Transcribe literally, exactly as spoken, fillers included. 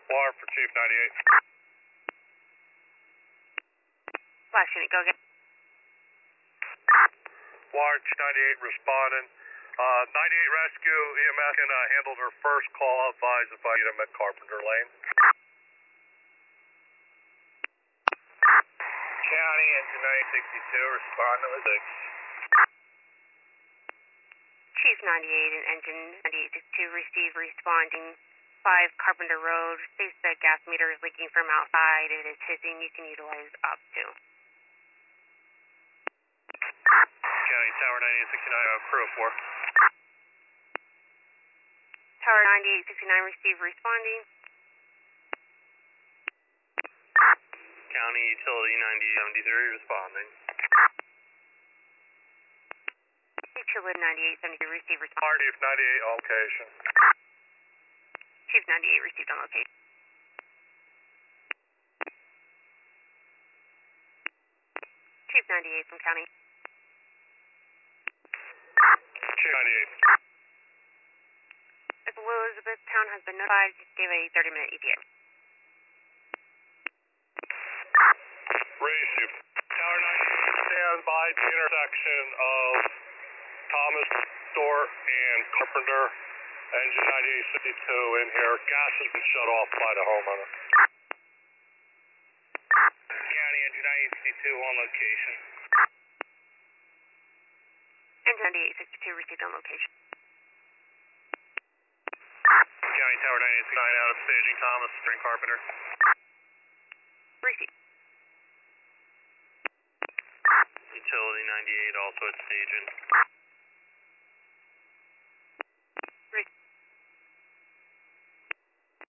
Water for Chief ninety-eight. Flash unit, go again. Water ninety-eight responding. Uh, ninety-eight Rescue, E M S can uh, handled her first call. Advise if I need him at Carpenter Lane. County, engine nine sixty-two, responding with six. Chief ninety-eight and engine ninety-eight sixty-two receive responding five Carpenter Road. States that gas meter is leaking from outside. It is hissing. You can utilize up to. County, Tower ninety-eight sixty-nine, uh, crew of four. Tower ninety-eight sixty-nine receive responding. County, Utility ninety seventy-three responding. Utility ninety-eight seventy-three receive responding. Chief ninety-eight on location. Chief ninety-eight received on location. Chief ninety-eight from County. Chief ninety-eight. Elizabethtown has been notified. Give a thirty minute E T A. Receive. Tower ninety-eight, stand by the intersection of Thomas Store and Carpenter. Engine ninety-eight sixty-two in here. Gas has been shut off by the homeowner. County, engine ninety-eight sixty-two on location. Engine ninety-eight sixty-two received on location. County, Tower ninety-eight sixty-nine out of staging Thomas and Carpenter. Receive. Utility ninety-eight also at staging.